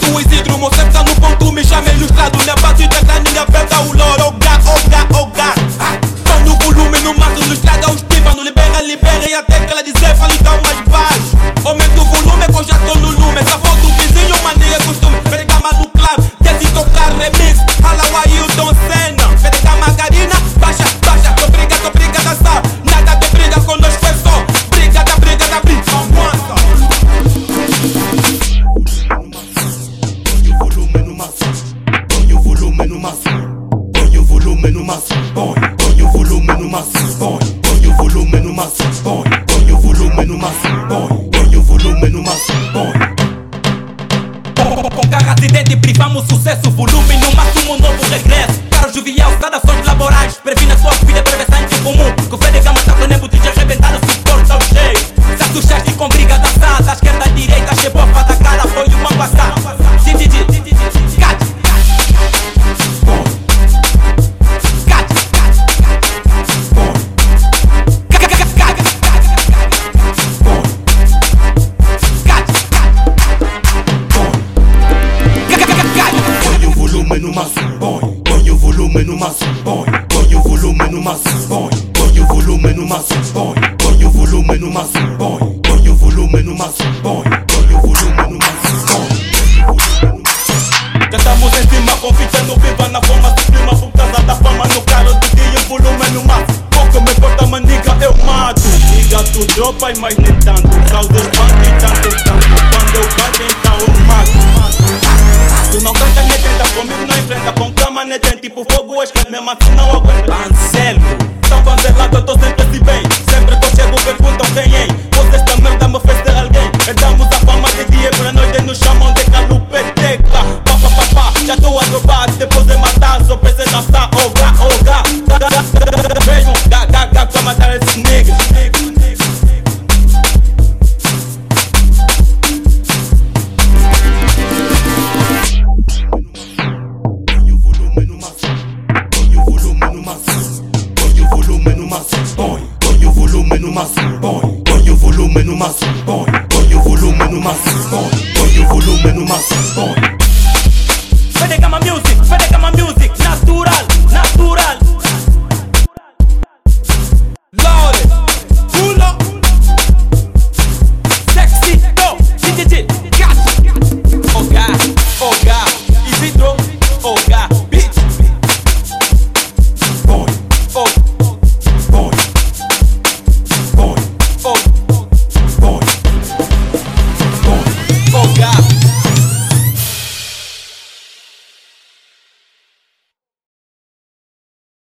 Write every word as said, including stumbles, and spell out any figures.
o Isidro, meu sempre tá no ponto, me chama ilustrado. Minha base de graninha, aperta o loro. Oga, oga, oga. Põe o volume no mato, no estraga os tímpanos. Libera, libera e até que ela dizer, fala então mais baixo. Aumenta o volume que eu já tô no lume. Essa foto do vizinho, mania é costume. Pega no club, quer se tocar remix. Hala o Ailton Senna. Pega margarina, baixa, baixa. Tô briga, tô briga a dançar. Nada de briga conosco é só briga da briga da briga. Aguanta. Põe o volume no máximo. Põe o volume no máximo. Põe, põe o volume no máximo. Põe, põe o volume no máximo. Põe, põe o volume no máximo. Põe, põe o volume no máximo. Põe. Com carro acidente privamos sucesso. Volume no máximo, novo regresso. Carro jovial, saudações laborais. Previna sua vida, prevenção incomum. Com fé de gama, tá planejando de arrebentar o suporte ao cheio. Se assustaste com briga da sala, da esquerda à direita, chegou a da cara, foi uma passada. No máximo, põe, põe o volume no máximo, põe, põe o volume no máximo, põe, põe o volume no máximo, põe, põe o volume no máximo, põe, põe o volume no máximo, põe, põe o volume no máximo, põe. Já estamos em cima, com fita no viva na forma suprema, por causa da fama no carro do dia, o volume no máximo. Pouco me corta, maniga, eu mato. Liga tu dropa e mais nem tanto, causas bate e tanto, tanto. Quando eu bato, então eu mato. Tu não canta nem tenta, comigo não enfrenta. Com cama nem tem, tipo fogo esquece, mesmo assim não aguenta. Anselmo, tão vanzelado, eu tô sempre assim bem. Sempre que eu chego perguntam quem é. Você esta merda me fez de alguém. Herdamos a fama de dia pra noite, nos chamam de calupeteca. Pá, pá, pá, pá, já tô a trovar, depois de matar, só pensei dançar. Oga, oga, mesmo, gá, gá, gá, pra matar esses niggas. Põe, põe o volume no máximo, põe, põe o volume no máximo, põe, põe o volume no máximo, põe, põe o volume no máximo, põe.